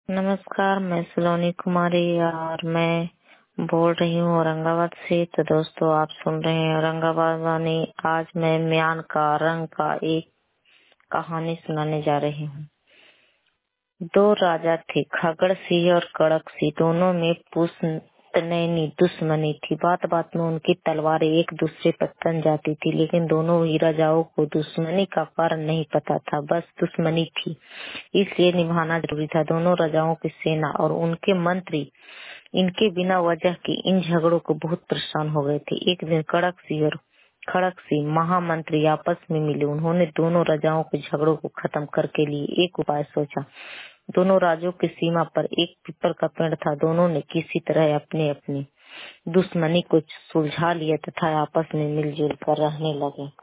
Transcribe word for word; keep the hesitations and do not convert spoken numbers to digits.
नमस्कार, मैं सलोनी कुमारी और मैं बोल रही हूँ औरंगाबाद से। तो दोस्तों, आप सुन रहे हैं औरंगाबाद वाणी। आज मैं म्यान का रंग का एक कहानी सुनाने जा रही हूँ। दो राजा थे, खगड़ सिंह और कड़क सिंह। दोनों में पुश्तैनी दुश्मनी थी। बात बात में उनकी तलवारें एक दूसरे पर तन जाती थी, लेकिन दोनों ही राजाओं को दुश्मनी का कारण नहीं पता था, बस दुश्मनी थी, इसलिए निभाना जरूरी था। दोनों राजाओं की सेना और उनके मंत्री इनके बिना वजह के इन झगड़ों को बहुत परेशान हो गए थे। एक दिन कड़क सिंह और खड़क सिंह महामंत्री आपस में मिले। उन्होंने दोनों राजाओं के झगड़ों को खत्म करके लिए एक उपाय सोचा। दोनों राज्यों की सीमा पर एक पीपल का पेड़ था। दोनों ने किसी तरह अपने अपनी दुश्मनी को सुलझा लिया तथा आपस में मिलजुल कर रहने लगे।